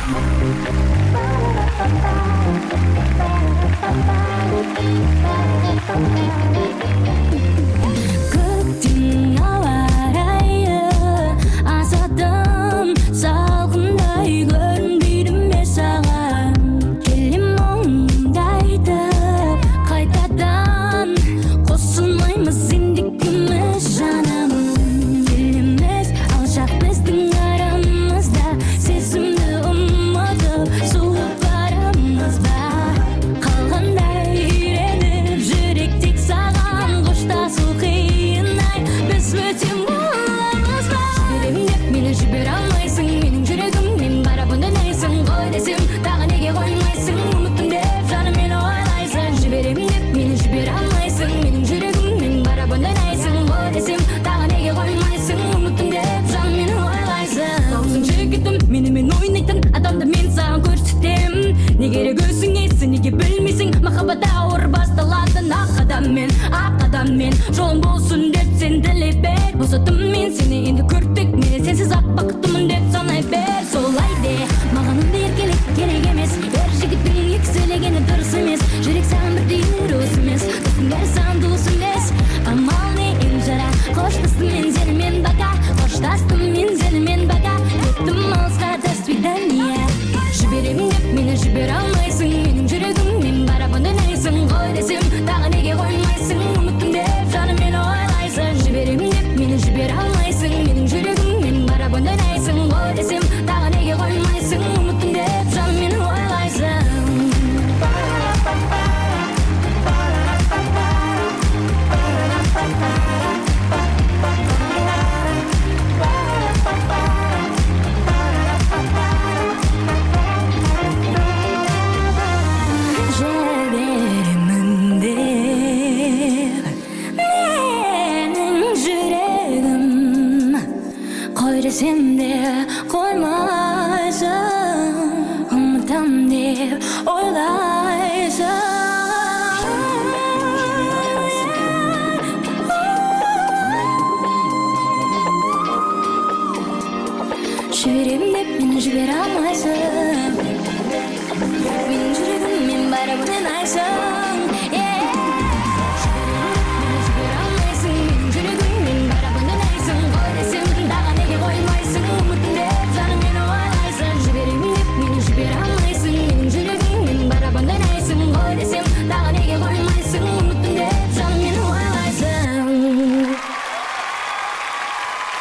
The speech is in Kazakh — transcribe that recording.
Көктің ауа райы азадым, салқындай көрінбейді ме саған? Келем мұңдайтып қайтадан, қосылмаймыз ендігіміз жаным. Еліміз алшақ біздің арамызда, сезімді ұмытып суып барамыз ба? Қалғандай үйреніп жүрек тек саған қоштасу қиын-ай, біз өтем боламыз ба? Жіберем деп мені жібере алмайсың, менің жүрегіммен қарап үндемейсің ғой десем, тағы неге қоймайсың? Ұмыттым деп жаным мені ойлайсың. Жіберем деп мені жібере алмайсың, менің жүрегіммен қарап үндемейсің ғой десем, тағы неге қоймайсың? Ұмыттым деп жаным мені ойлайсың. Таусың жігітім, менімен ойнайтын адамды мен саған көрсетем. Не керек өзіңесің, неге білмейсің? Махаббат ауыр басталатын ақ адаммен жолың болсын деп сен тілеп бер. Босаттым мен сені енді көрттік, мен сенсіз ақ бақыттымын деп санай бер. Солай де маған ондай еркелік керек емес, ер жігіттің екі сөйлегені дұрыс емес. Жүрек саған бірдей өріс емес, достың бәрі саған дұрыс емес. Амал не ен жара, қоштастым мен сенімен бака, қоштастым мен сенімен бака. Кеттім алысқа, до свидания. Жіберем деп мені жібере алмайсың, менің жүрегіммен қарап үндемейсің ғой десем, тағы неге қоймайсың? Ұмыттым деп жаным мені ойлайсың. Жіберем деп мені жібере алмайсың, менің жүрегіммен қарап үндемейсің ғой десем, тағы неге қоймайсың? Ұмыттым деп жаным мені ойлайсың. Жіберемін деп менің жүрегім, қой десем де қоймайсың, ұмытам деп ойлайсың. Жіберем деп мені жібере алмайсың, менің жүрегіммен бәрі бұнен айсың.